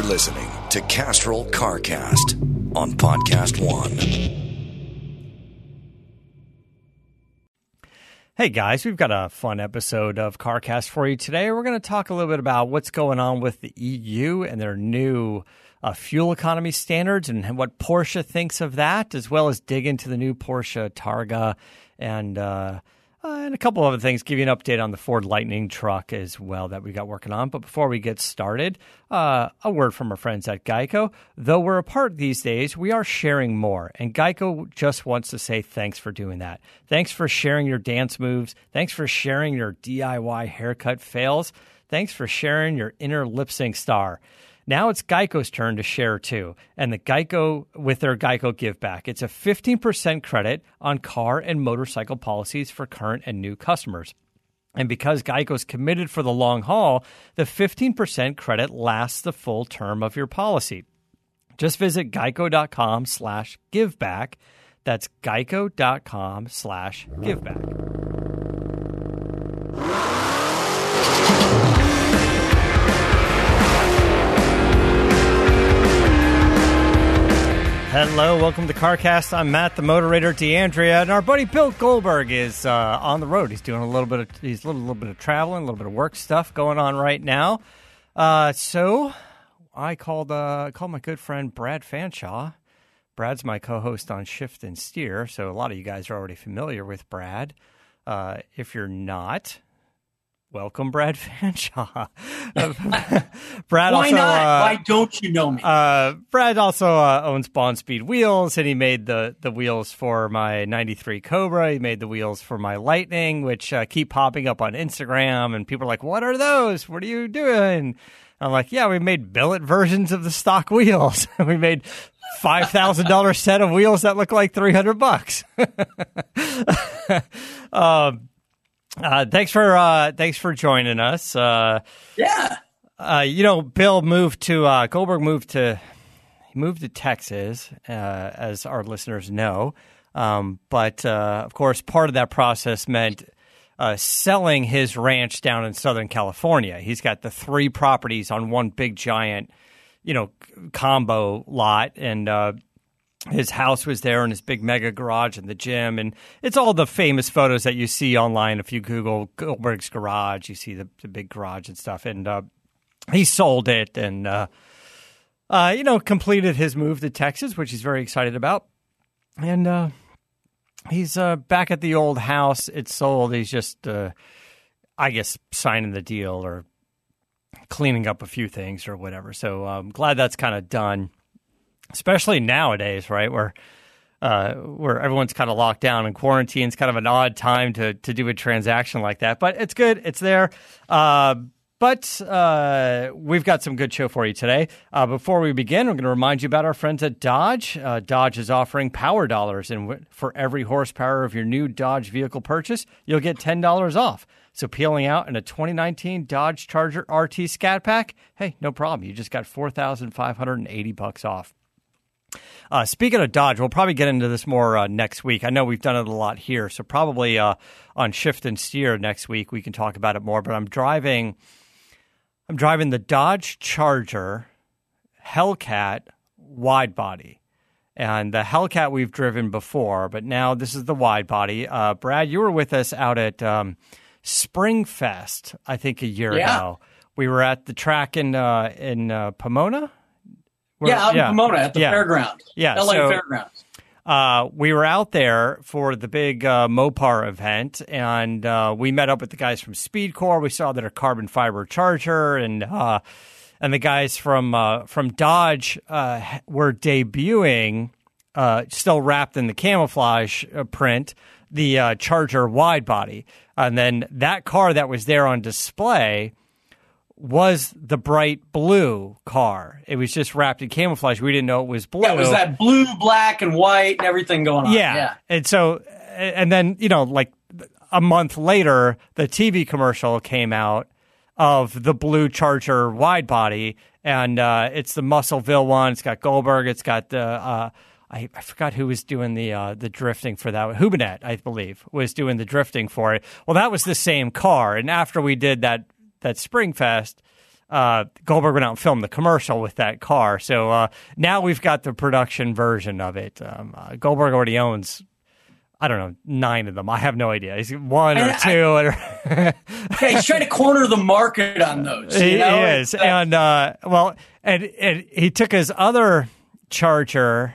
listening to Castrol CarCast on Podcast One. Hey guys, we've got a fun episode of CarCast for you today. We're going to talk a little bit about what's going on with the EU and their new fuel economy standards and what Porsche thinks of that, as well as dig into the new Porsche Targa and a couple other things. Give you an update on the Ford Lightning truck as well that we got working on. But before we get started, a word from our friends at Geico. Though we're apart these days, we are sharing more. And Geico just wants to say thanks for doing that. Thanks for sharing your dance moves. Thanks for sharing your DIY haircut fails. Thanks for sharing your inner lip sync star. Now it's Geico's turn to share too, and the Geico with their Geico Give Back. It's a 15% credit on car and motorcycle policies for current and new customers. And because Geico's committed for the long haul, the 15% credit lasts the full term of your policy. Just visit geico.com/giveback. That's geico.com/giveback. Hello, welcome to CarCast. I'm Matt, the Moderator, D'Andrea, and our buddy Bill Goldberg is on the road. He's doing a little bit of traveling, a little bit of work stuff going on right now. So I called my good friend Brad Fanshaw. Brad's my co-host on Shift and Steer, so a lot of you guys are already familiar with Brad. If you're not, welcome, Brad Fanshaw. Brad Why also, not? Why don't you know me? Brad also owns Bond Speed Wheels, and he made the wheels for my 93 Cobra. He made the wheels for my Lightning, which keep popping up on Instagram, and people are like, what are those? What are you doing? I'm like, yeah, we made billet versions of the stock wheels. We made $5,000 set of wheels that look like $300. Thanks for joining us. Yeah. Bill moved to Goldberg moved to Texas, as our listeners know. But of course, part of that process meant selling his ranch down in Southern California. He's got the 3 properties on one big giant, combo lot, and his house was there and his big mega garage and the gym. And it's all the famous photos that you see online. If you Google Goldberg's garage, you see the big garage and stuff. And he sold it and, completed his move to Texas, which he's very excited about. And he's back at the old house. It's sold. He's just, I guess, signing the deal or cleaning up a few things or whatever. So I'm glad that's kind of done. Especially nowadays, right, where everyone's kind of locked down and quarantine's kind of an odd time to do a transaction like that. But it's good. It's there. But we've got some good show for you today. Before we begin, we're going to remind you about our friends at Dodge. Dodge is offering power dollars, and for every horsepower of your new Dodge vehicle purchase, you'll get $10 off. So peeling out in a 2019 Dodge Charger RT Scat Pack, hey, no problem. You just got $4,580 off. Speaking of Dodge, we'll probably get into this more next week. I know we've done it a lot here, so probably on Shift and Steer next week we can talk about it more. But I'm driving the Dodge Charger Hellcat wide body, and the Hellcat we've driven before, but now this is the wide body. Brad, you were with us out at Springfest, I think a year ago. We were at the track in Pomona. In Pomona at the fairground. Yeah, LA Fairgrounds. We were out there for the big Mopar event, and we met up with the guys from SpeedCore. We saw their carbon fiber charger, and the guys from Dodge were debuting, still wrapped in the camouflage print, the Charger wide body. And then that car that was there on display was the bright blue car. It was just wrapped in camouflage. We didn't know it was blue. Yeah, it was that blue, black, and white and everything going on. Yeah. And so, and then, like a month later, the TV commercial came out of the blue Charger wide body, and it's the Muscleville one. It's got Goldberg. It's got the I forgot who was doing the drifting for that. Hubinette, I believe, was doing the drifting for it. Well, that was the same car. And after we did that Springfest, Goldberg went out and filmed the commercial with that car. So now we've got the production version of it. Goldberg already owns, I don't know, 9 of them. I have no idea. He's 1 or 2. Yeah, he's trying to corner the market on those. He is. And he took his other Charger.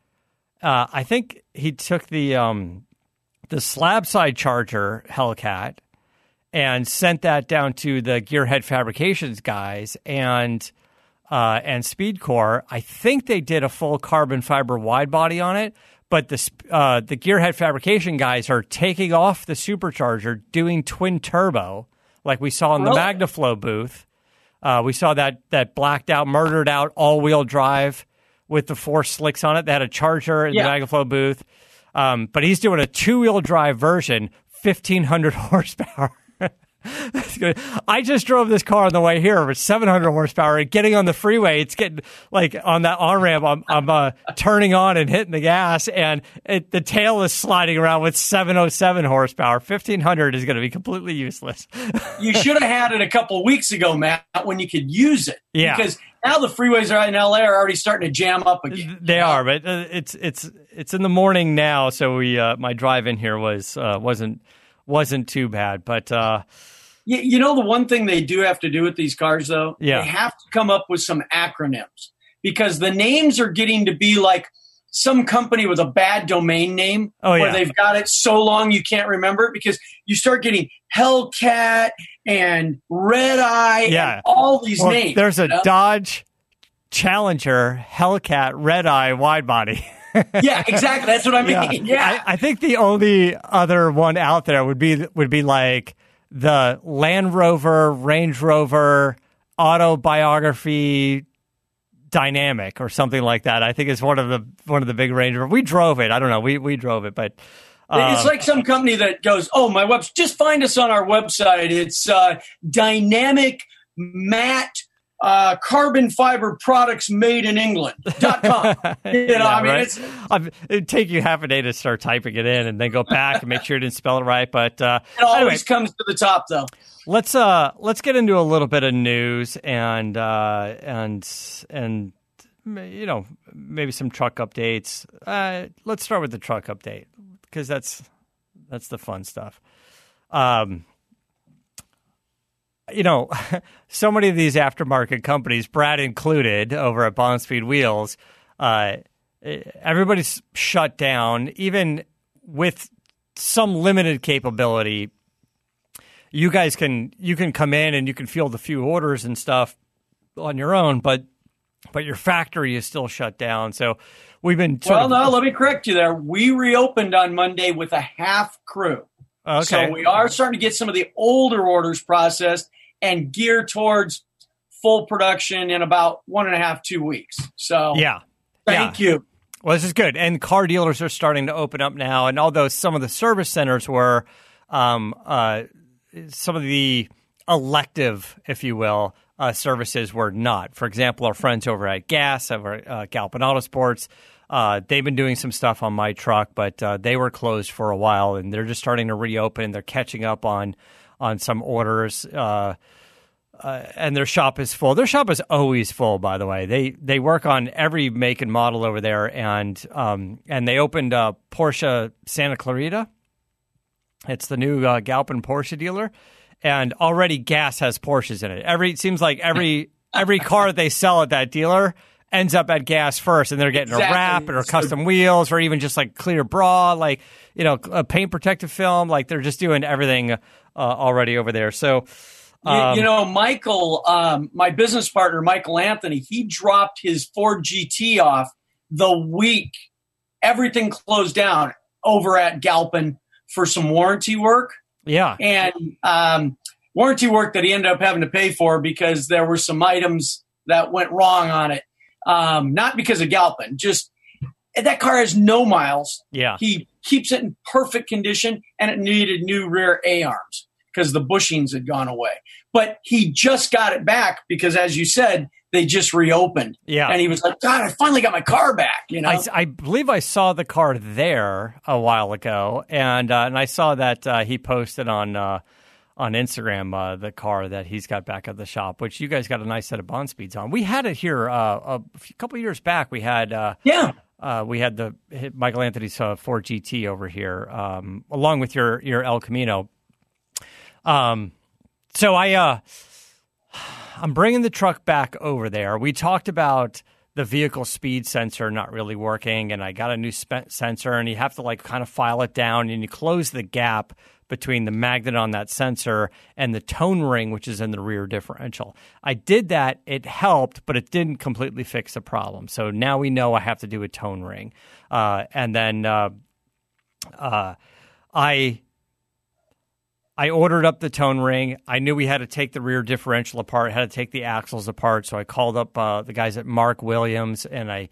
I think he took the slab side Charger Hellcat and sent that down to the Gearhead Fabrications guys and Speedcore. I think they did a full carbon fiber wide body on it, but the Gearhead Fabrication guys are taking off the supercharger, doing twin turbo, like we saw in the MagnaFlow booth. We saw that blacked out, murdered out all-wheel drive with the 4 slicks on it. They had a Charger in the MagnaFlow booth. But he's doing a 2-wheel drive version, 1,500 horsepower. That's good. I just drove this car on the way here with 700 horsepower. And getting on the freeway, it's getting like on that on-ramp, I'm turning on and hitting the gas, and the tail is sliding around with 707 horsepower. 1,500 is going to be completely useless. You should have had it a couple of weeks ago, Matt, when you could use it. Yeah. Because now the freeways in LA are already starting to jam up again. They are, but it's in the morning now, so my drive in here wasn't too bad, but. You know, the one thing they do have to do with these cars, though, they have to come up with some acronyms, because the names are getting to be like some company with a bad domain name where they've got it so long you can't remember it, because you start getting Hellcat and Red Eye and all these names. There's a Dodge Challenger Hellcat Red Eye wide body. Yeah, exactly. That's what I mean. Yeah. I think the only other one out there would be like the Land Rover, Range Rover, Autobiography Dynamic or something like that. I think it's one of the big Range Rover. We drove it. I don't know. We drove it, but it's like some company that goes, "Oh, my website. Just find us on our website. It's Dynamic Matte Carbon Fiber Products Made in England.com." It'd take you half a day to start typing it in and then go back and make sure you didn't spell it right. But it always comes to the top, though. Let's get into a little bit of news and you know, maybe some truck updates. Let's start with the truck update, because that's the fun stuff. You know, so many of these aftermarket companies, Brad included, over at Bond Speed Wheels, everybody's shut down. Even with some limited capability, you guys can come in and you can field a few orders and stuff on your own, but your factory is still shut down. So we've been let me correct you there. We reopened on Monday with a half crew. Okay. So we are starting to get some of the older orders processed and geared towards full production in about 1.5, 2 weeks. So thank you. Well, this is good. And car dealers are starting to open up now. And although some of the service centers were some of the elective, if you will, services were not. For example, our friends over at GAS, over at Galpin Autosports, they've been doing some stuff on my truck, but they were closed for a while, and they're just starting to reopen. They're catching up on some orders, and their shop is full. Their shop is always full, by the way. They work on every make and model over there, and they opened Porsche Santa Clarita. It's the new Galpin Porsche dealer, and already GAS has Porsches in it. It seems like every car they sell at that dealer ends up at GAS first, and they're getting a wrap or custom wheels, or even just like clear bra, like, you know, a paint protective film. Like, they're just doing everything already over there. So, you know, Michael, my business partner, Michael Anthony, he dropped his Ford GT off the week everything closed down over at Galpin for some warranty work. Yeah. And warranty work that he ended up having to pay for because there were some items that went wrong on it. Not because of Galpin, just that car has no miles. Yeah. He keeps it in perfect condition, and it needed new rear A-arms because the bushings had gone away. But he just got it back because, as you said, they just reopened. Yeah. And he was like, God, I finally got my car back. You know, I believe I saw the car there a while ago, and I saw that he posted on on Instagram the car that he's got back at the shop, which you guys got a nice set of Bond speeds on. We had it here a couple of years back. We had we had the Michael Anthony's Ford GT over here, along with your El Camino. So I'm bringing the truck back over there. We talked about the vehicle speed sensor not really working, and I got a new sensor, and you have to like kind of file it down, and you close the gap between the magnet on that sensor and the tone ring, which is in the rear differential. I did that. It helped, but it didn't completely fix the problem. So now we know I have to do a tone ring. And then I ordered up the tone ring. I knew we had to take the rear differential apart, had to take the axles apart. So I called up the guys at Mark Williams, and I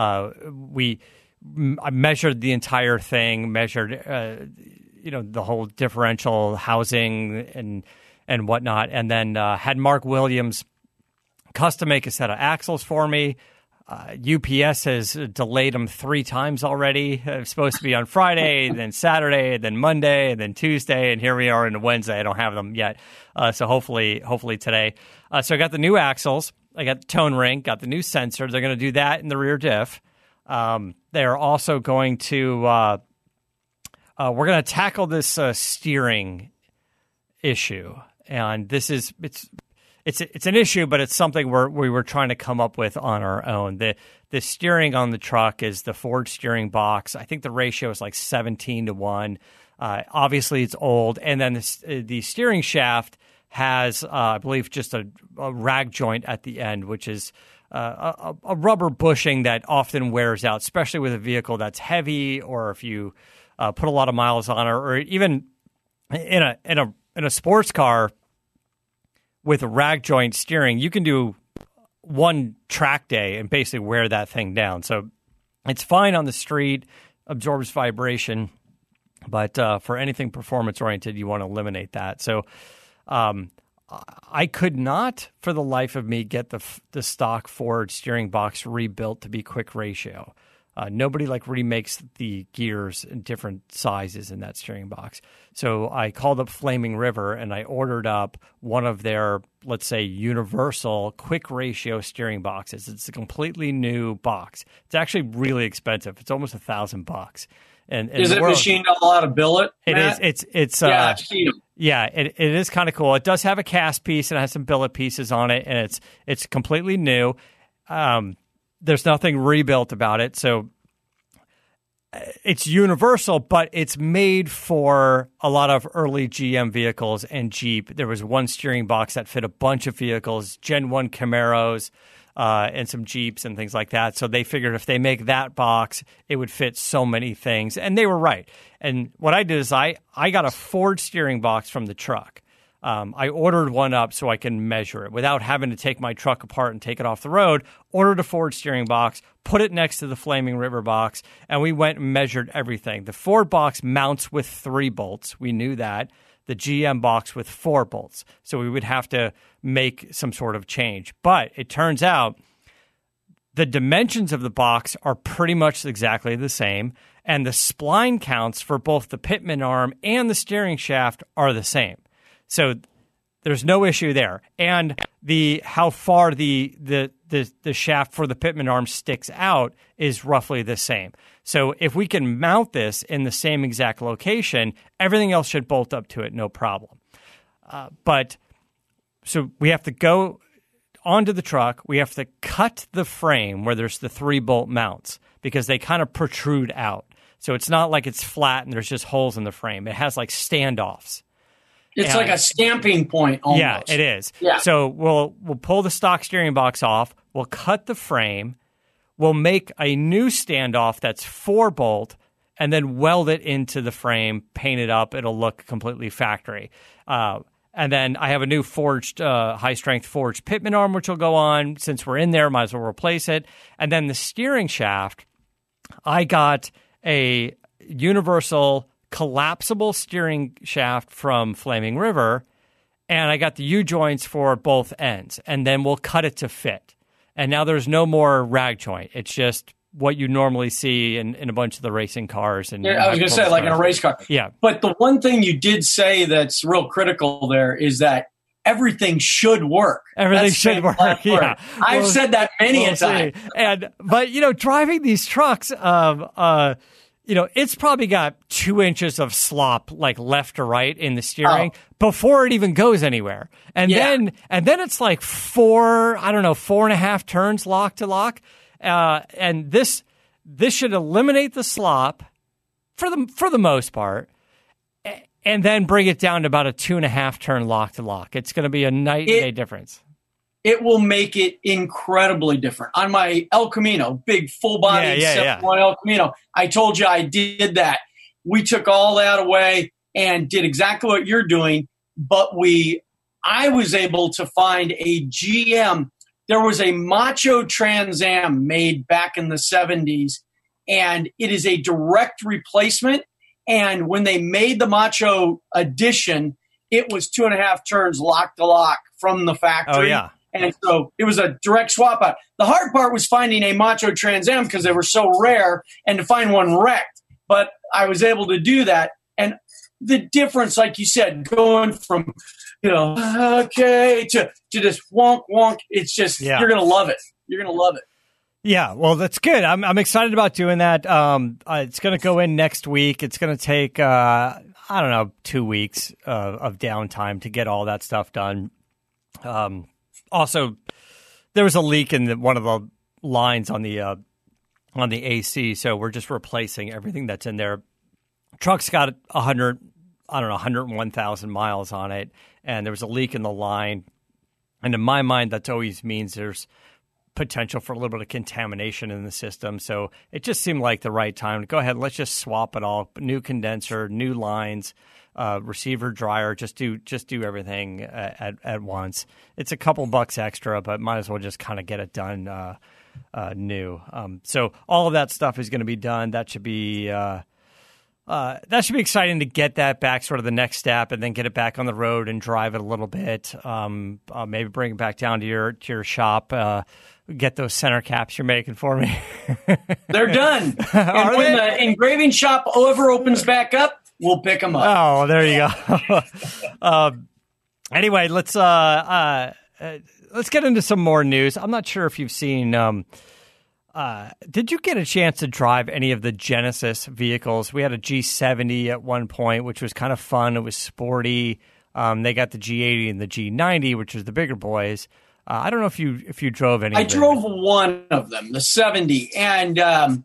measured the entire thing, measured the whole differential housing and whatnot, and then had Mark Williams custom make a set of axles for me. UPS has delayed them 3 times already. It's supposed to be on Friday, then Saturday, then Monday, and then Tuesday, and here we are on Wednesday. I don't have them yet, so hopefully today. So I got the new axles. I got the tone ring, got the new sensor. They're going to do that in the rear diff. They're also going to we're going to tackle this steering issue, and it's an issue, but it's something we were trying to come up with on our own. The steering on the truck is the Ford steering box. I think the ratio is like 17-1. Obviously, it's old. And then the steering shaft has, I believe, just a rag joint at the end, which is a rubber bushing that often wears out, especially with a vehicle that's heavy, or if you put a lot of miles on it, or even in a sports car. With a rag joint steering, you can do one track day and basically wear that thing down. So it's fine on the street, absorbs vibration, but for anything performance-oriented, you want to eliminate that. So I could not, for the life of me, get the stock Ford steering box rebuilt to be quick ratio. Nobody remakes the gears in different sizes in that steering box. So I called up Flaming River and I ordered up one of their, let's say, universal quick ratio steering boxes. It's a completely new box. It's actually really expensive. It's almost $1,000. And is it machined all out of billet? It is. It's yeah, I've seen them. Yeah, it is kind of cool. It does have a cast piece and it has some billet pieces on it, and it's completely new. There's nothing rebuilt about it, so it's universal, but it's made for a lot of early GM vehicles and Jeep. There was one steering box that fit a bunch of vehicles, Gen 1 Camaros, and some Jeeps and things like that. So they figured if they make that box, it would fit so many things. And they were right. And what I did is I got a Ford steering box from the truck. I ordered one up so I can measure it without having to take my truck apart and take it off the road. Ordered a Ford steering box, put it next to the Flaming River box, and we went and measured everything. The Ford box mounts with 3 bolts. We knew that. The GM box with 4 bolts. So we would have to make some sort of change. But it turns out the dimensions of the box are pretty much exactly the same, and the spline counts for both the pitman arm and the steering shaft are the same. So there's no issue there. And how far the shaft for the pitman arm sticks out is roughly the same. So if we can mount this in the same exact location, everything else should bolt up to it, no problem. So we have to go onto the truck. We have to cut the frame where there's the 3-bolt mounts because they kind of protrude out. So it's not like it's flat and there's just holes in the frame. It has like standoffs. It's like a stamping point almost. Yeah, it is. Yeah. So we'll pull the stock steering box off. We'll cut the frame. We'll make a new standoff that's 4-bolt and then weld it into the frame, paint it up. It'll look completely factory. And then I have a new forged, high-strength forged pitman arm, which will go on. Since we're in there, might as well replace it. And then the steering shaft, I got a universal collapsible steering shaft from Flaming River, and I got the U-joints for both ends, and then we'll cut it to fit. And now there's no more rag joint. It's just what you normally see in a bunch of the racing cars. And I was going to say, like in a race car. Yeah. But the one thing you did say that's real critical there is that everything should work. Everything should work. Yeah. I've said that many a time. But driving these trucks, it's probably got 2 inches of slop, like left or right in the steering before it even goes anywhere. And then it's like 4.5 turns lock to lock. And this should eliminate the slop for the most part, and then bring it down to about a 2.5 turn lock to lock. It's going to be a night and day difference. It will make it incredibly different. On my El Camino, big full body 7.1 El Camino, I told you I did that. We took all that away and did exactly what you're doing, but I was able to find a GM. There was a Macho Trans Am made back in the 70s, and it is a direct replacement. And when they made the Macho edition, it was 2.5 turns lock to lock from the factory. Oh, yeah. And so it was a direct swap out. The hard part was finding a Macho Trans Am because they were so rare, and to find one wrecked. But I was able to do that. And the difference, like you said, going from, okay, to just wonk, wonk, it's just, you're going to love it. You're going to love it. Yeah, well, that's good. I'm excited about doing that. It's going to go in next week. It's going to take, 2 weeks of downtime to get all that stuff done. Also, there was a leak in one of the lines on the AC, so we're just replacing everything that's in there. Truck's got 101,000 miles on it, and there was a leak in the line. And in my mind, that always means there's potential for a little bit of contamination in the system. So it just seemed like the right time to go ahead. Let's just swap it all. New condenser, new lines, receiver, dryer. Just do everything at once. It's a couple bucks extra, but might as well just kind of get it done new. So all of that stuff is going to be done. That should be exciting to get that back, sort of the next step, and then get it back on the road and drive it a little bit. Maybe bring it back down to your shop. Get those center caps you're making for me. They're done. And when the engraving shop ever opens back up, we'll pick them up. Oh, there you go. Anyway, let's get into some more news. I'm not sure if you've seen. Did you get a chance to drive any of the Genesis vehicles? We had a G70 at one point, which was kind of fun. It was sporty. They got the G80 and the G90, which is the bigger boys. I don't know if you drove any. I drove one of them, the 70, and I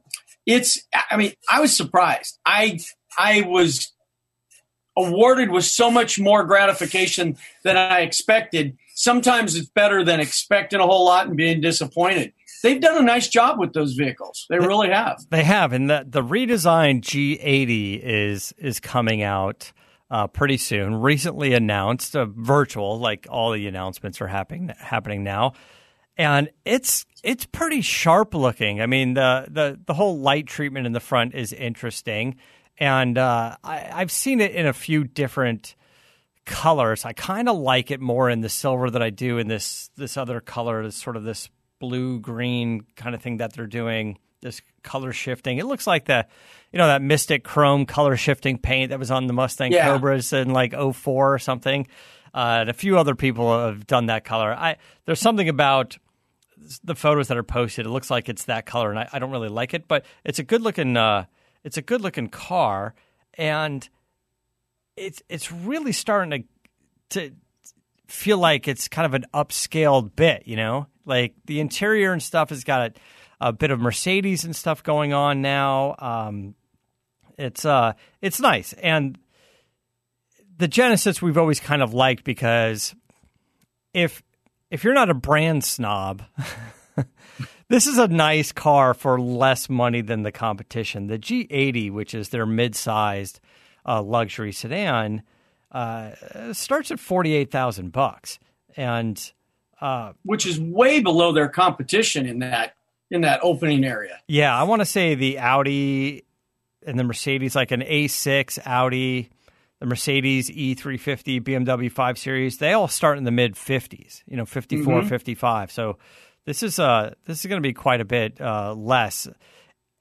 was surprised. I was awarded with so much more gratification than I expected. Sometimes it's better than expecting a whole lot and being disappointed. They've done a nice job with those vehicles. They really have. They have, and the redesigned G80 is coming out pretty soon. Recently announced, virtual, like all the announcements are happening now, and it's pretty sharp looking. I mean, the whole light treatment in the front is interesting, and I've seen it in a few different colors. I kind of like it more in the silver than I do in this other color. It's sort of this blue-green kind of thing that they're doing, this color shifting. It looks like that Mystic Chrome color shifting paint that was on the Mustang Cobras in like 2004 or something. And a few other people have done that color. There's something about the photos that are posted. It looks like it's that color, and I don't really like it, but it's a good looking car, and it's really starting to feel like it's kind of an upscaled bit, like the interior and stuff has got a bit of Mercedes and stuff going on now. It's nice. And the Genesis we've always kind of liked because if you're not a brand snob, this is a nice car for less money than the competition. The G80, which is their mid-sized luxury sedan, starts at $48,000, and which is way below their competition in that opening area. Yeah, I want to say the Audi and the Mercedes, like an A6 Audi, the Mercedes E350, BMW 5 Series, they all start in the mid 50s, 54, 55. So this is going to be quite a bit less.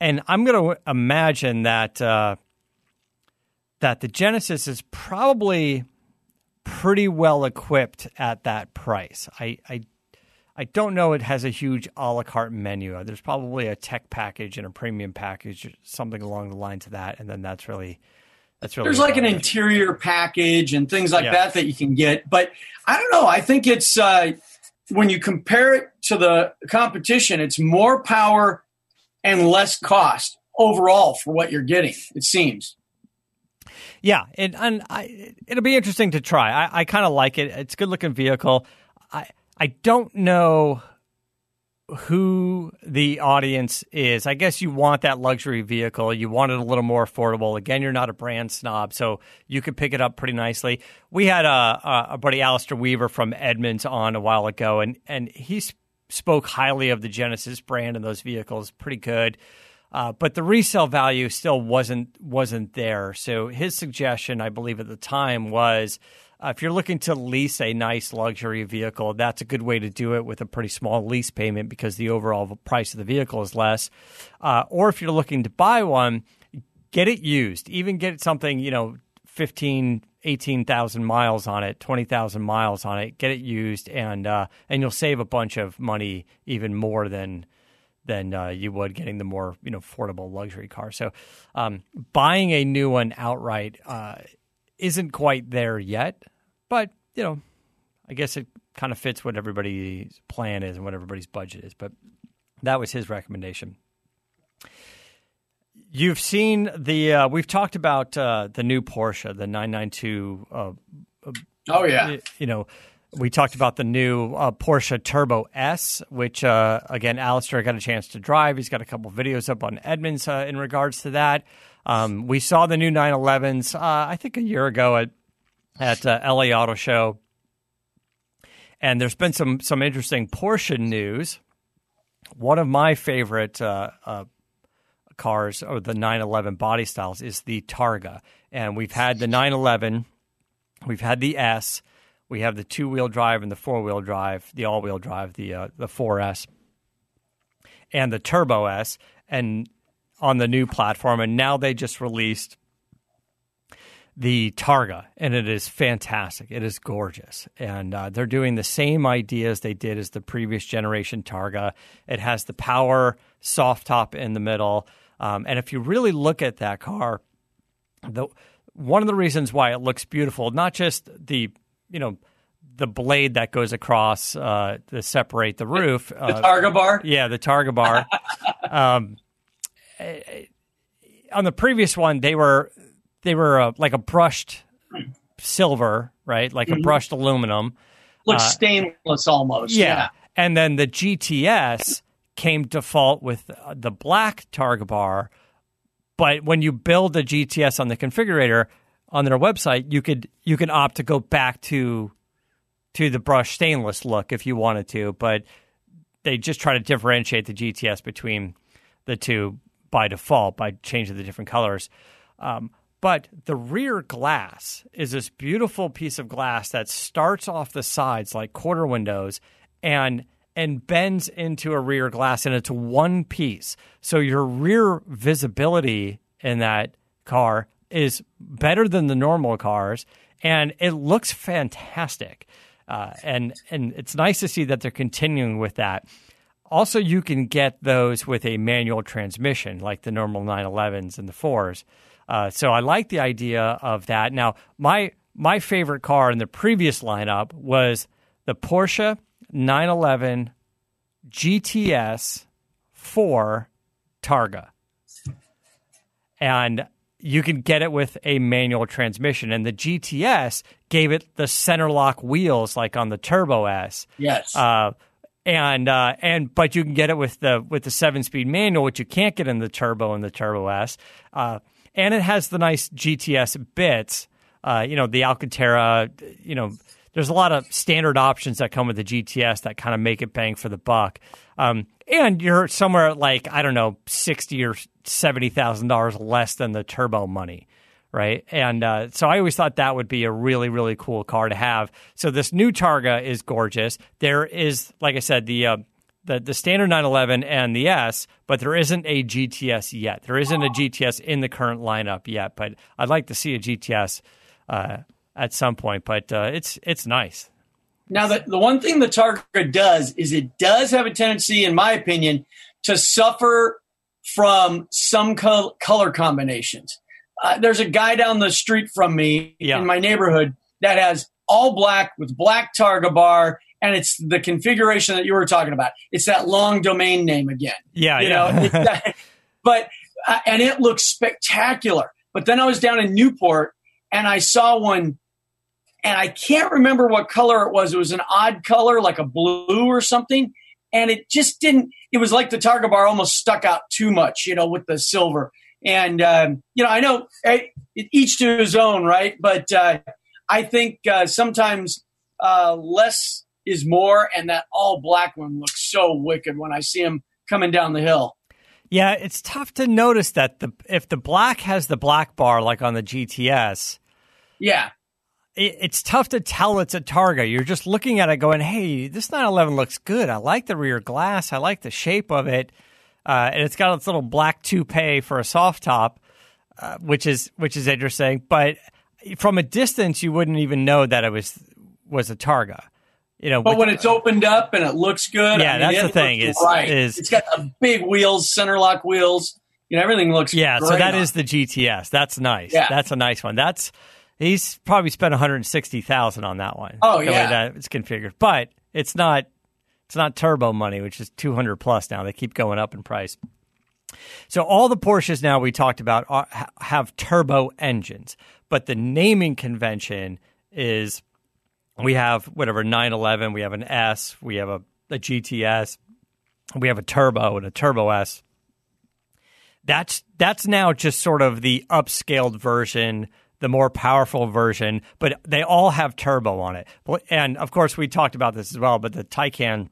And I'm going to imagine that that the Genesis is probably pretty well equipped at that price. I don't know it has a huge a la carte menu. There's probably a tech package and a premium package, something along the lines of that, and then that's really there's like an interior package and things like that you can get. But I don't know. I think it's when you compare it to the competition, it's more power and less cost overall for what you're getting, it seems. Yeah, it'll be interesting to try. I kind of like it. It's a good-looking vehicle. I don't know who the audience is. I guess you want that luxury vehicle. You want it a little more affordable. Again, you're not a brand snob, so you could pick it up pretty nicely. We had a buddy, Alistair Weaver from Edmunds, on a while ago, and he spoke highly of the Genesis brand and those vehicles. Pretty good. But the resale value still wasn't there. So his suggestion, I believe at the time, was if you're looking to lease a nice luxury vehicle, that's a good way to do it with a pretty small lease payment because the overall price of the vehicle is less. Or if you're looking to buy one, get it used. Even get something, 15, 18,000 miles on it, 20,000 miles on it. Get it used, and you'll save a bunch of money, even more than you would getting the more affordable luxury car. So buying a new one outright isn't quite there yet, but I guess it kind of fits what everybody's plan is and what everybody's budget is. But that was his recommendation. You've seen we've talked about the new Porsche, the 992. Oh yeah, we talked about the new Porsche Turbo S, which, again, Alistair got a chance to drive. He's got a couple videos up on Edmunds in regards to that. We saw the new 911s, I think a year ago at LA Auto Show. And there's been some interesting Porsche news. One of my favorite cars, or the 911 body styles, is the Targa. And we've had the 911, we've had the S, we have the two-wheel drive and the four-wheel drive, the all-wheel drive, the 4S, and the Turbo S, and on the new platform. And now they just released the Targa, and it is fantastic. It is gorgeous. And they're doing the same ideas they did as the previous generation Targa. It has the power soft top in the middle. And if you really look at that car, one of the reasons why it looks beautiful, not just the blade that goes across to separate the roof. The Targa bar? Yeah, the Targa bar. On the previous one, they were like a brushed silver, right? Like a brushed aluminum. Looks stainless almost. Yeah. And then the GTS came default with the black Targa bar. But when you build the GTS on the configurator on their website, you can opt to go back to the brushed stainless look if you wanted to, but they just try to differentiate the GTS between the two by default by changing the different colors. But the rear glass is this beautiful piece of glass that starts off the sides like quarter windows and bends into a rear glass, and it's one piece. So your rear visibility in that car is better than the normal cars, and it looks fantastic. And it's nice to see that they're continuing with that. Also, you can get those with a manual transmission, like the normal 911s and the 4s. So I like the idea of that. Now, my favorite car in the previous lineup was the Porsche 911 GTS 4 Targa. And you can get it with a manual transmission. And the GTS gave it the center lock wheels like on the Turbo S. Yes. But you can get it with the 7-speed manual, which you can't get in the Turbo and the Turbo S. And it has the nice GTS bits, the Alcantara, there's a lot of standard options that come with the GTS that kind of make it bang for the buck. And you're somewhere at like, I don't know, $60,000 or $70,000 less than the Turbo money, right? And so I always thought that would be a really, really cool car to have. So this new Targa is gorgeous. There is, like I said, the the standard 911 and the S, but there isn't a GTS yet. There isn't a GTS in the current lineup yet, but I'd like to see a GTS at some point. But it's nice. Now, the one thing the Targa does is it does have a tendency, in my opinion, to suffer from some color combinations. There's a guy down the street from me in my neighborhood that has all black with black Targa bar, and it's the configuration that you were talking about. It's that long domain name again. But and it looks spectacular. But then I was down in Newport, and I saw one, and I can't remember what color it was. It was an odd color, like a blue or something, and it just didn't. It was like the Targa bar almost stuck out too much, with the silver. And I know each to his own, right? But I think sometimes less is more, and that all black one looks so wicked when I see him coming down the hill. Yeah, it's tough to notice that if the black has the black bar like on the GTS. Yeah. It's tough to tell it's a Targa. You're just looking at it going, hey, this 911 looks good. I like the rear glass. I like the shape of it. And it's got its little black toupee for a soft top, which is interesting. But from a distance, you wouldn't even know that it was a Targa. But when it's opened up and it looks good, that's the thing. It's got the big wheels, center lock wheels. Everything looks great. So that is the GTS. That's nice. Yeah. That's a nice one. He's probably spent $160,000 on that one. Oh, the way that it's configured, but it's not turbo money, which is $200 plus now. They keep going up in price. So all the Porsches now we talked about have turbo engines, but the naming convention is we have 911, we have an S, we have a GTS, we have a turbo and a turbo S. That's now just sort of the upscaled version, the more powerful version, but they all have turbo on it. And of course, we talked about this as well, but the Taycan,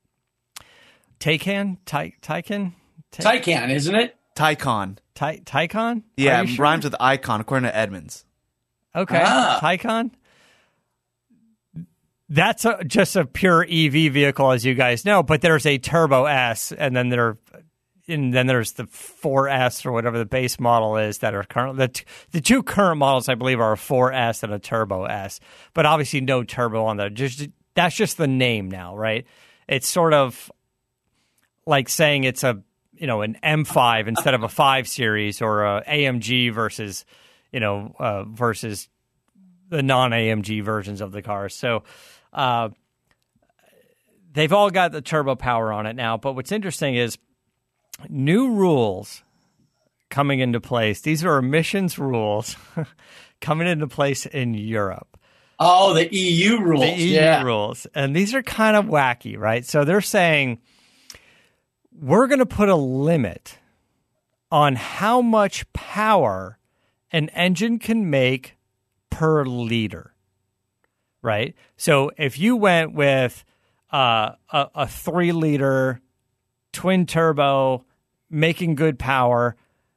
isn't it? Taycan. Taycan? Yeah, rhymes with icon, according to Edmunds. Okay, Taycan. That's just a pure EV vehicle, as you guys know, but there's a Turbo S, and then there's the 4S or whatever the base model is that are current. The two current models, I believe, are a 4S and a Turbo S, but obviously no turbo on there. That's just the name now, right? It's sort of like saying it's an M5 instead of a 5 Series, or a AMG versus the non-AMG versions of the cars. So they've all got the turbo power on it now. But what's interesting is new rules coming into place. These are emissions rules coming into place in Europe. Oh, the EU rules. The EU rules. And these are kind of wacky, right? So they're saying we're going to put a limit on how much power an engine can make per liter, right? So if you went with a 3-liter twin turbo, making good power,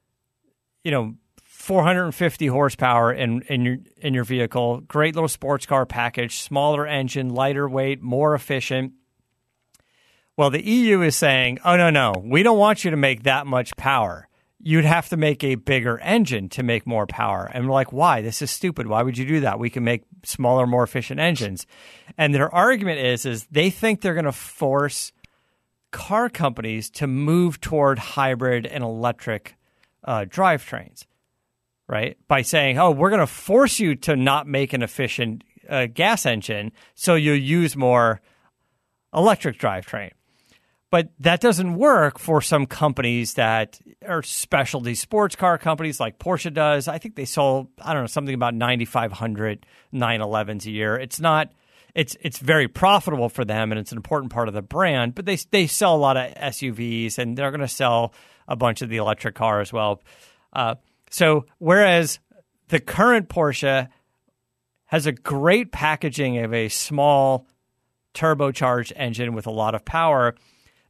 450 horsepower in your vehicle, great little sports car package, smaller engine, lighter weight, more efficient. Well, the EU is saying, oh, no, we don't want you to make that much power. You'd have to make a bigger engine to make more power. And we're like, why? This is stupid. Why would you do that? We can make smaller, more efficient engines. And their argument is they think they're going to force car companies to move toward hybrid and electric drivetrains, right? By saying, oh, we're going to force you to not make an efficient gas engine, so you'll use more electric drivetrain. But that doesn't work for some companies that are specialty sports car companies like Porsche does. I think they sold, something about 9,500 911s a year. It's not, it's very profitable for them, and it's an important part of the brand, but they sell a lot of SUVs, and they're going to sell a bunch of the electric car as well. So whereas the current Porsche has a great packaging of a small turbocharged engine with a lot of power,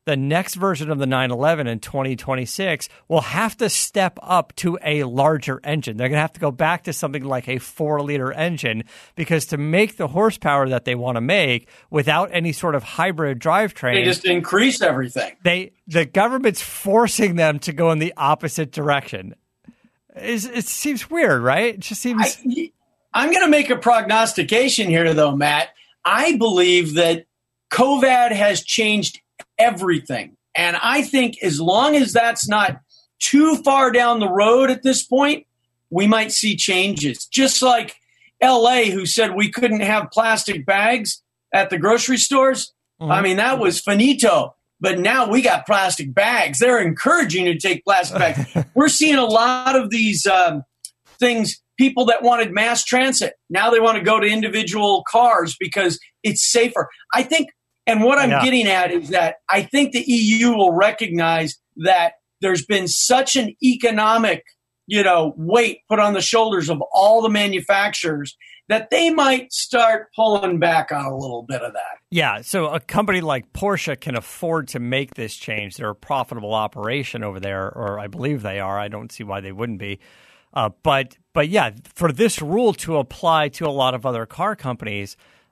the next version of the 911 in 2026 will have to step up to a larger engine. They're going to have to go back to something like a 4-liter engine because to make the horsepower that they want to make without any sort of hybrid drivetrain, they just increase everything. The government's forcing them to go in the opposite direction. It seems weird, right? It just seems. I'm going to make a prognostication here, though, Matt. I believe that COVID has changed everything. And I think as long as that's not too far down the road at this point, we might see changes. Just like LA, who said we couldn't have plastic bags at the grocery stores. Mm-hmm. I mean, that was finito. But now we got plastic bags. They're encouraging you to take plastic bags. We're seeing a lot of these things. People that wanted mass transit, now they want to go to individual cars because it's safer. I think, and what I'm getting at is that I think the EU will recognize that there's been such an economic, weight put on the shoulders of all the manufacturers that they might start pulling back on a little bit of that. Yeah, so a company like Porsche can afford to make this change. They're a profitable operation over there, or I believe they are. I don't see why they wouldn't be. But yeah, for this rule to apply to a lot of other car companies,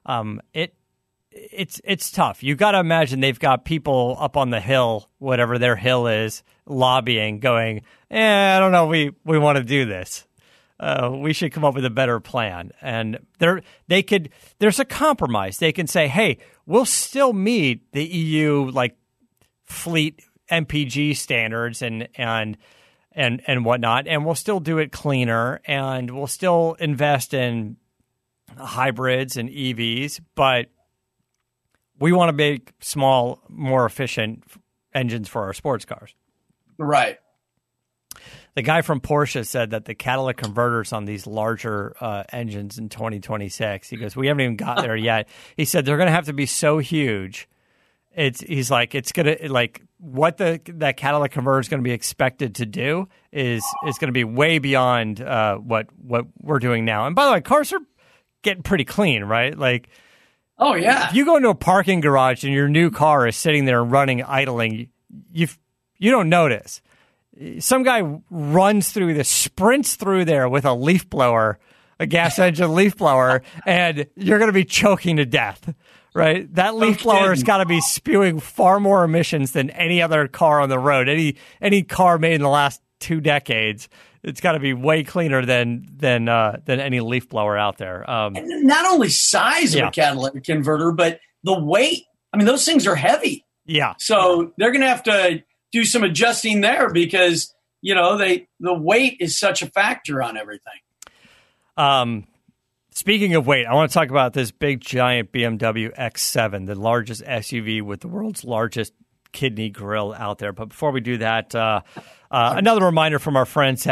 it's tough. You got to imagine they've got people up on the hill, whatever their hill is, lobbying, going, I don't know, we want to do this. We should come up with a better plan. And there's a compromise. They can say, hey, we'll still meet the EU like fleet MPG standards and whatnot, and we'll still do it cleaner, and we'll still invest in hybrids and EVs, but we want to make small, more efficient engines for our sports cars. Right. The guy from Porsche said that the catalytic converters on these larger engines in 2026, he goes, we haven't even got there yet. He said they're going to have to be so huge. He's like, it's going to, like, what that catalytic converter is going to be expected to do is going to be way beyond what we're doing now. And by the way, cars are getting pretty clean, right? Like, oh yeah, if you go into a parking garage and your new car is sitting there running, idling, you don't notice. Some guy sprints through there with a leaf blower, a gas engine leaf blower, and you're going to be choking to death. Right, that leaf blower has got to be spewing far more emissions than any other car on the road. Any car made in the last 2 decades, it's got to be way cleaner than any leaf blower out there. And not only size of a catalytic converter, but the weight. I mean, those things are heavy. Yeah. So they're going to have to do some adjusting there because the weight is such a factor on everything. Speaking of weight, I want to talk about this big, giant BMW X7, the largest SUV with the world's largest kidney grill out there. But before we do that, another reminder from our friends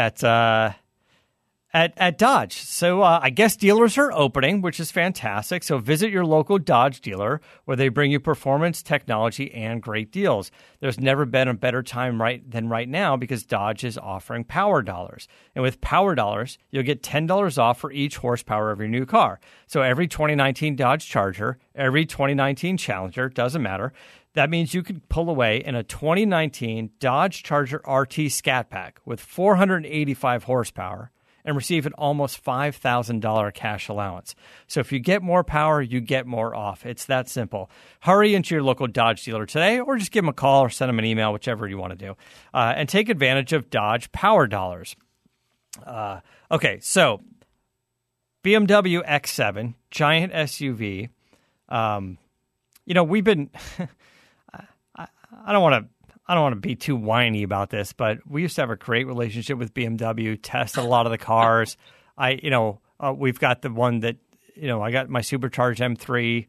at Dodge. So I guess dealers are opening, which is fantastic. So visit your local Dodge dealer where they bring you performance, technology, and great deals. There's never been a better time than right now because Dodge is offering Power Dollars. And with Power Dollars, you'll get $10 off for each horsepower of your new car. So every 2019 Dodge Charger, every 2019 Challenger, doesn't matter. That means you could pull away in a 2019 Dodge Charger RT Scat Pack with 485 horsepower and receive an almost $5,000 cash allowance. So if you get more power, you get more off. It's that simple. Hurry into your local Dodge dealer today or just give them a call or send them an email, whichever you want to do. And take advantage of Dodge Power Dollars. Okay, so BMW X7, giant SUV. We've been... I don't want to be too whiny about this, but we used to have a great relationship with BMW, tested a lot of the cars. We've got the one that, I got my supercharged M3.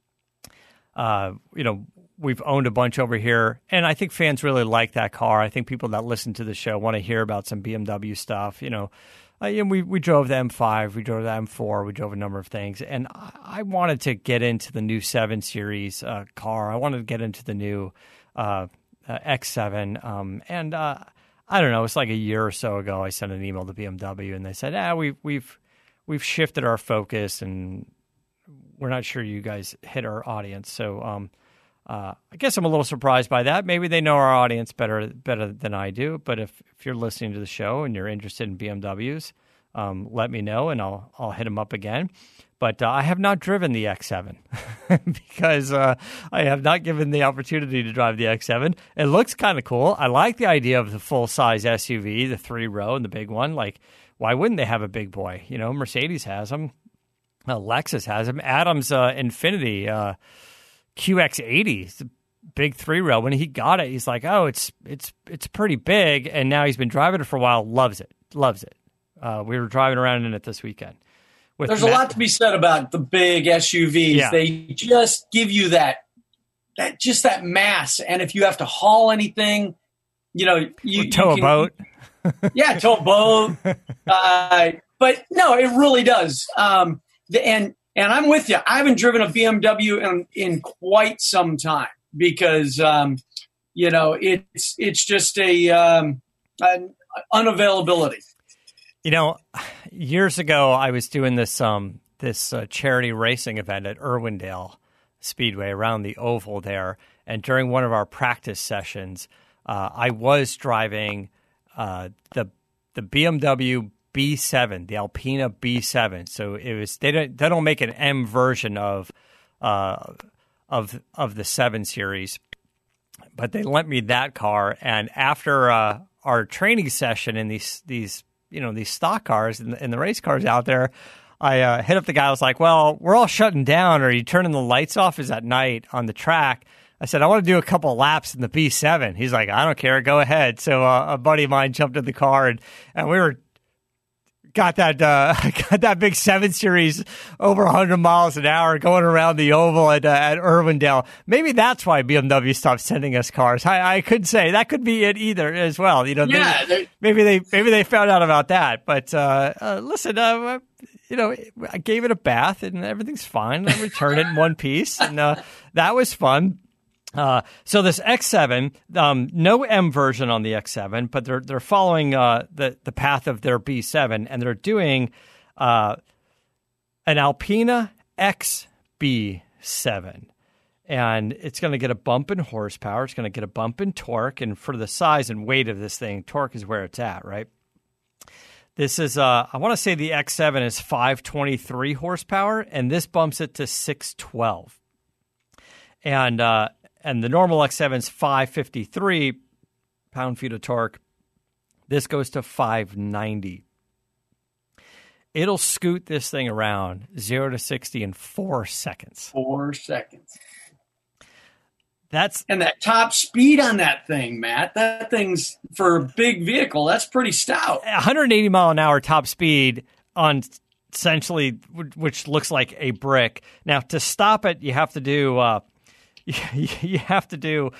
We've owned a bunch over here, and I think fans really like that car. I think people that listen to the show want to hear about some BMW stuff. We drove the M5, we drove the M4, we drove a number of things, and I wanted to get into the new 7 Series car. I wanted to get into the new X7, and I don't know. It's like a year or so ago. I sent an email to BMW, and they said, we've shifted our focus, and we're not sure you guys hit our audience. So I guess I'm a little surprised by that. Maybe they know our audience better than I do. But if you're listening to the show and you're interested in BMWs, let me know and I'll hit them up again. But I have not driven the X7 because I have not given the opportunity to drive the X7. It looks kind of cool. I like the idea of the full-size SUV, the 3-row and the big one. Like, why wouldn't they have a big boy? You know, Mercedes has them. Lexus has them. Adam's Infiniti QX80 is a big 3-row. When he got it, he's like, oh, it's pretty big. And now he's been driving it for a while. Loves it. We were driving around in it this weekend. There's a lot to be said about the big SUVs. Yeah. They just give you that mass. And if you have to haul anything, you know, you tow a boat. Yeah, tow a boat. But no, it really does. And I'm with you. I haven't driven a BMW in quite some time because, you know, it's just an unavailability. You know, years ago, I was doing this charity racing event at Irwindale Speedway around the oval there. And during one of our practice sessions, I was driving the BMW B7, the Alpina B7. So it was they don't make an M version of the 7 Series, but they lent me that car. And after our training session in these stock cars and the race cars out there, I hit up the guy. I was like, well, we're all shutting down. Are you turning the lights off? Is at night on the track? I said, I want to do a couple of laps in the B7. He's like, I don't care. Go ahead. So a buddy of mine jumped in the car and we got that big 7 Series over 100 miles an hour going around the oval at Irwindale. Maybe that's why BMW stopped sending us cars. I could say that could be it either as well. You know, yeah, maybe they found out about that. But listen, you know, I gave it a bath and everything's fine. I returned it in one piece, and that was fun. So this X7, no M version on the X7, but they're following the path of their B7, and they're doing an Alpina X B7, and it's going to get a bump in horsepower, it's going to get a bump in torque, and for the size and weight of this thing, torque is where it's at, right? This is I want to say the X7 is 523 horsepower, and this bumps it to 612, and the normal X7 is 553 pound-feet of torque. This goes to 590. It'll scoot this thing around 0 to 60 in 4 seconds. 4 seconds. And that top speed on that thing, Matt, that thing's, for a big vehicle, that's pretty stout. 180 mile an hour top speed on essentially, which looks like a brick. Now, to stop it, you have to do... You have to do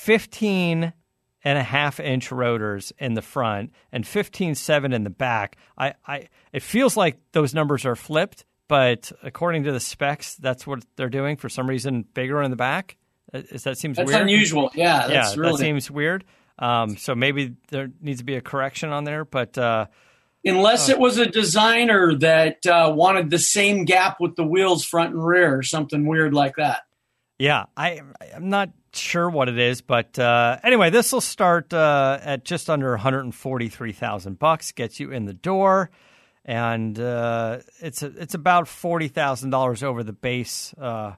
15.5-inch rotors in the front and 15.7 in the back. It feels like those numbers are flipped, but according to the specs, that's what they're doing. For some reason, bigger in the back. That seems weird. That's unusual. Yeah, that seems weird. So maybe there needs to be a correction on there, but unless it was a designer that wanted the same gap with the wheels front and rear, or something weird like that. Yeah, I'm not sure what it is, but anyway, this will start at just under $143,000, gets you in the door, and it's about $40,000 over the base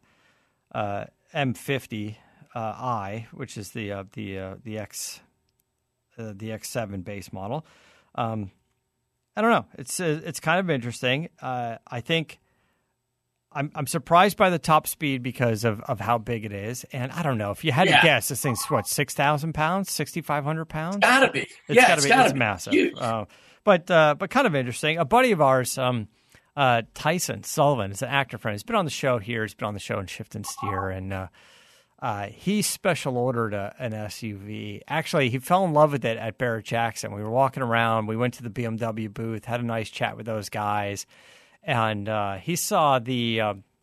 M50i, which is the X7 base model. I don't know. It's kind of interesting. I think. I'm surprised by the top speed because of how big it is, and I don't know if you had to guess. This thing's what, 6,000 pounds, 6,500 pounds? It's gotta be. It's massive. But kind of interesting. A buddy of ours, Tyson Sullivan, is an actor friend. He's been on the show here. He's been on the show in Shift and Steer, and he special ordered an SUV. Actually, he fell in love with it at Barrett Jackson. We were walking around. We went to the BMW booth, had a nice chat with those guys. And he saw the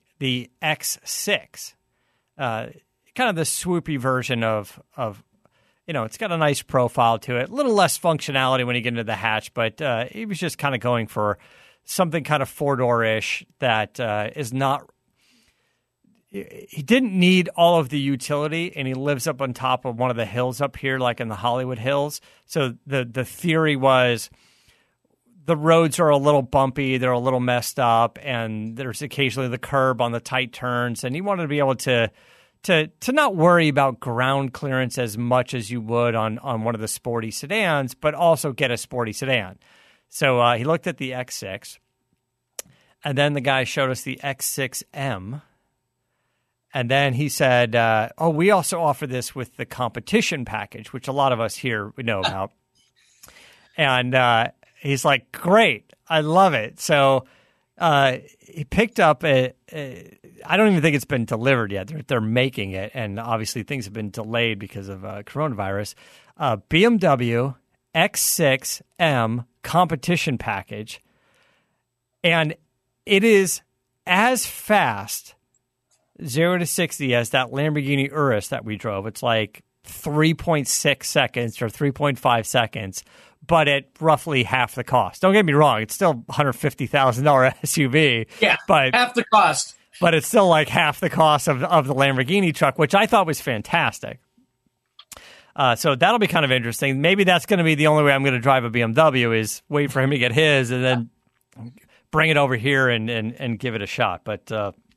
X6, kind of the swoopy version of it's got a nice profile to it. A little less functionality when you get into the hatch, but he was just kind of going for something kind of four-door-ish that is not he didn't need all of the utility, and he lives up on top of one of the hills up here, like in the Hollywood Hills. So the theory was the roads are a little bumpy, they're a little messed up, and there's occasionally the curb on the tight turns, and he wanted to be able to not worry about ground clearance as much as you would on one of the sporty sedans, but also get a sporty sedan. So he looked at the X6, and then the guy showed us the X6M, and then he said, we also offer this with the competition package, which a lot of us here we know about. And he's like, great, I love it. So he picked up I don't even think it's been delivered yet. They're making it, and obviously things have been delayed because of coronavirus. BMW X6M competition package, and it is as fast 0 to 60 as that Lamborghini Urus that we drove. It's like 3.6 seconds or 3.5 seconds, but at roughly half the cost. Don't get me wrong; it's still $150,000 SUV. Yeah, but half the cost. But it's still like half the cost of the Lamborghini truck, which I thought was fantastic. So that'll be kind of interesting. Maybe that's going to be the only way I'm going to drive a BMW is wait for him to get his and then bring it over here and give it a shot. But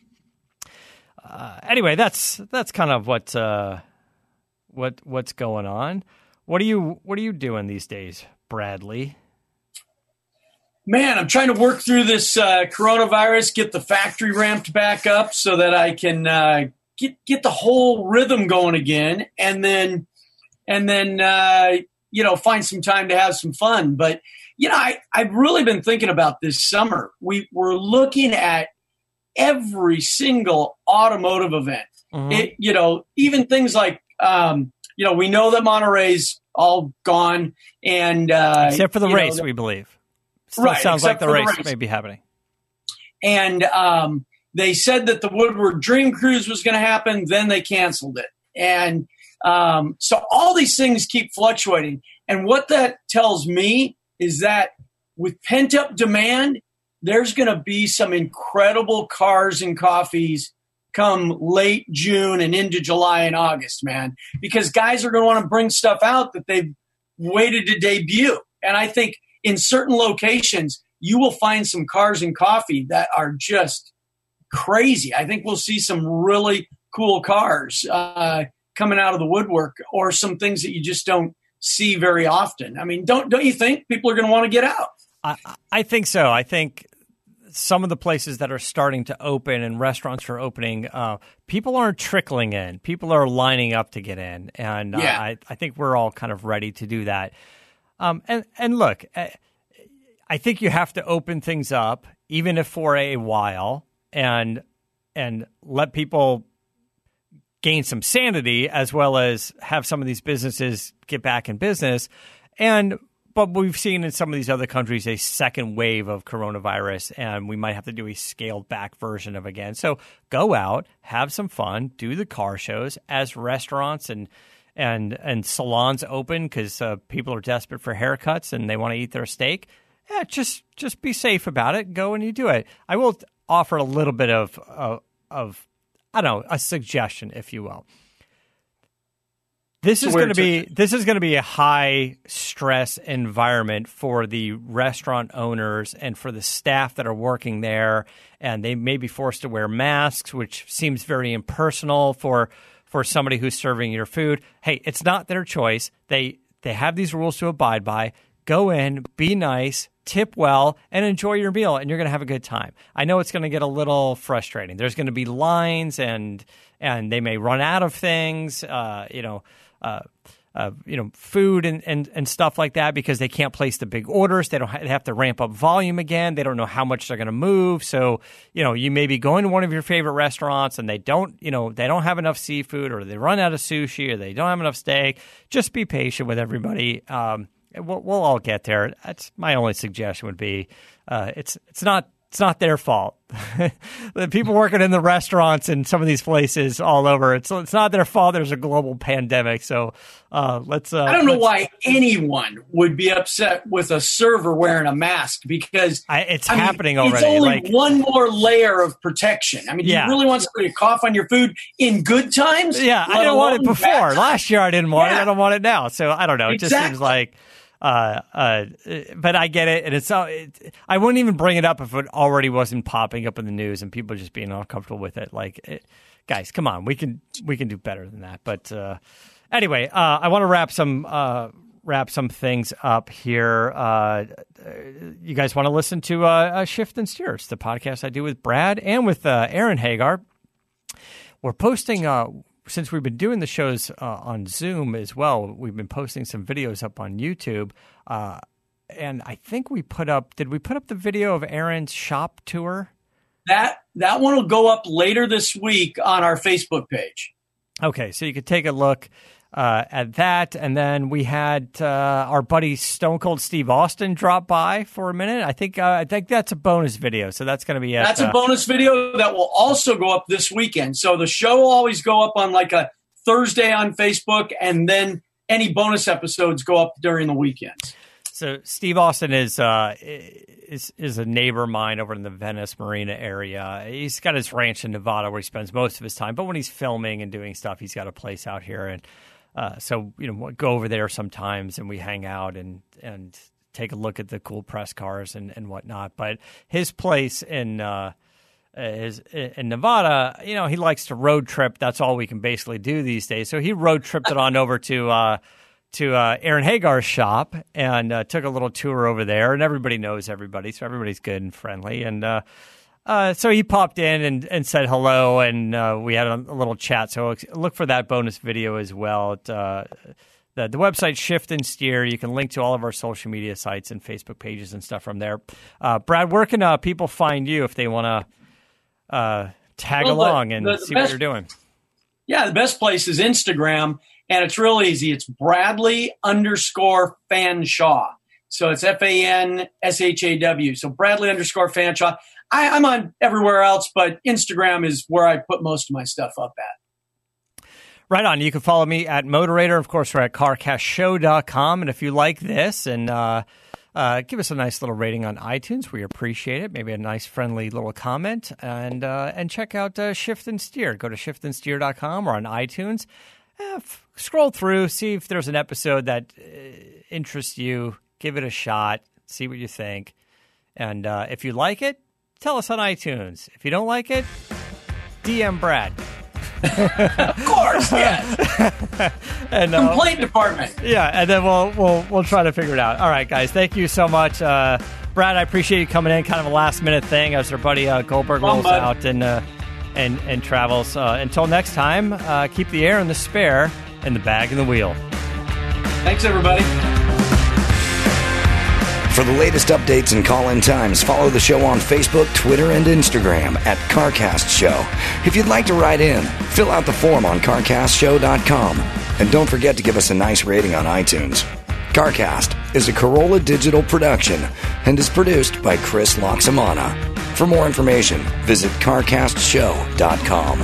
anyway, that's kind of what's going on. What are you doing these days, Bradley? Man, I'm trying to work through this coronavirus, get the factory ramped back up so that I can get the whole rhythm going again, and then find some time to have some fun. But I've really been thinking about this summer. We're looking at every single automotive event. Mm-hmm. Even things like we know that Monterey's all gone, and except for the race, we believe. Still right, sounds like the race may be happening. And they said that the Woodward Dream Cruise was going to happen, then they canceled it. And so all these things keep fluctuating. And what that tells me is that with pent-up demand, there's going to be some incredible cars and coffees come late June and into July and August, man, because guys are going to want to bring stuff out that they've waited to debut. And I think in certain locations, you will find some cars and coffee that are just crazy. I think we'll see some really cool cars coming out of the woodwork, or some things that you just don't see very often. I mean, don't you think people are going to want to get out? I think so. I think some of the places that are starting to open and restaurants are opening, people aren't trickling in. People are lining up to get in. And I think we're all kind of ready to do that. And look, I think you have to open things up, even if for a while, and let people gain some sanity, as well as have some of these businesses get back in business. But we've seen in some of these other countries a second wave of coronavirus, and we might have to do a scaled back version of again. So go out, have some fun, do the car shows as restaurants and salons open, because people are desperate for haircuts and they want to eat their steak. Yeah, just be safe about it. Go and you do it. I will offer a little bit of I don't know, a suggestion, if you will. This is going to be a high stress environment for the restaurant owners and for the staff that are working there, and they may be forced to wear masks, which seems very impersonal for somebody who's serving your food. Hey, it's not their choice. They have these rules to abide by. Go in, be nice, tip well, and enjoy your meal, and you're going to have a good time. I know it's going to get a little frustrating. There's going to be lines, and they may run out of things, food and stuff like that, because they can't place the big orders. They have to ramp up volume again. They don't know how much they're going to move. So, you may be going to one of your favorite restaurants and they don't have enough seafood, or they run out of sushi, or they don't have enough steak. Just be patient with everybody. We'll all get there. That's my only suggestion would be, it's not It's not their fault. The people working in the restaurants and some of these places all over, it's not their fault. There's a global pandemic. So let's. I don't know why anyone would be upset with a server wearing a mask because it's happening already. It's only one more layer of protection. I mean, do you really want somebody to cough on your food in good times? Yeah, I didn't want it before. Last year I didn't want it. I don't want it now. So I don't know. It just seems like. But I get it, and I wouldn't even bring it up if it already wasn't popping up in the news and people just being uncomfortable with it. Guys, come on, we can do better than that. But anyway, I want to wrap some things up here. You guys want to listen to Shift and Steer? It's the podcast I do with Brad and with Aaron Hagar. We're posting. Since we've been doing the shows on Zoom as well, we've been posting some videos up on YouTube. And I think did we put up the video of Aaron's shop tour? That one will go up later this week on our Facebook page. Okay, so you could take a look at that. And then we had our buddy Stone Cold Steve Austin drop by for a minute. I think that's a bonus video. So that's going to be it. That's a bonus video that will also go up this weekend. So the show will always go up on like a Thursday on Facebook, and then any bonus episodes go up during the weekends. So Steve Austin is a neighbor of mine over in the Venice Marina area. He's got his ranch in Nevada where he spends most of his time. But when he's filming and doing stuff, he's got a place out here. And so, go over there sometimes and we hang out and take a look at the cool press cars and whatnot. But his place in Nevada, he likes to road trip. That's all we can basically do these days. So he road tripped it on over to Aaron Hagar's shop and took a little tour over there. And everybody knows everybody, so everybody's good and friendly. And so he popped in and said hello, and we had a little chat. So look for that bonus video as well. The website Shift and Steer. You can link to all of our social media sites and Facebook pages and stuff from there. Brad, where can people find you if they want to tag along and see what you're doing? Yeah, the best place is Instagram, and it's real easy. It's Bradley_Fanshaw. So it's FANSHAW. So Bradley_Fanshaw. I'm on everywhere else, but Instagram is where I put most of my stuff up at. Right on. You can follow me at Moderator. Of course, we're at CarcastShow.com. And if you like this, and give us a nice little rating on iTunes. We appreciate it. Maybe a nice, friendly little comment. And check out Shift and Steer. Go to shiftandsteer.com or on iTunes. Scroll through, see if there's an episode that interests you. Give it a shot. See what you think. And if you like it, tell us on iTunes. If you don't like it, DM Brad. Of course, yes. And complaint department. Yeah, and then we'll try to figure it out. All right, guys, thank you so much, Brad. I appreciate you coming in. Kind of a last minute thing as our buddy Goldberg rolls out and travels. Until next time, keep the air and the spare in the bag and the wheel. Thanks, everybody. For the latest updates and call-in times, follow the show on Facebook, Twitter, and Instagram at CarCast Show. If you'd like to write in, fill out the form on CarCastShow.com. And don't forget to give us a nice rating on iTunes. CarCast is a Corolla Digital production and is produced by Chris Loxamana. For more information, visit CarCastShow.com.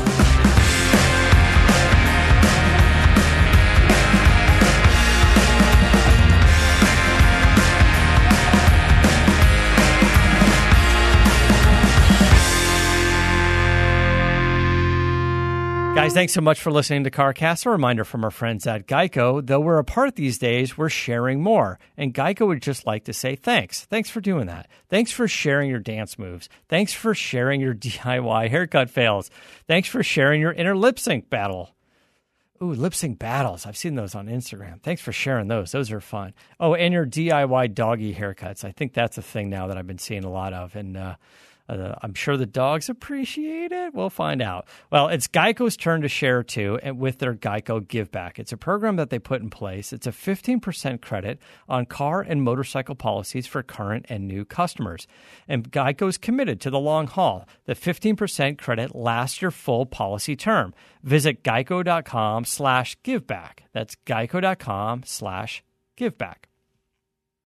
Guys, thanks so much for listening to CarCast. A reminder from our friends at Geico, though we're apart these days, we're sharing more. And Geico would just like to say thanks. Thanks for doing that. Thanks for sharing your dance moves. Thanks for sharing your DIY haircut fails. Thanks for sharing your inner lip sync battle. Ooh, lip sync battles. I've seen those on Instagram. Thanks for sharing those. Those are fun. Oh, and your DIY doggy haircuts. I think that's a thing now that I've been seeing a lot of. And I'm sure the dogs appreciate it. We'll find out. Well, it's Geico's turn to share too, and with their Geico Give Back. It's a program that they put in place. It's a 15% credit on car and motorcycle policies for current and new customers. And Geico's committed to the long haul. The 15% credit lasts your full policy term. Visit geico.com/giveback. That's geico.com/giveback.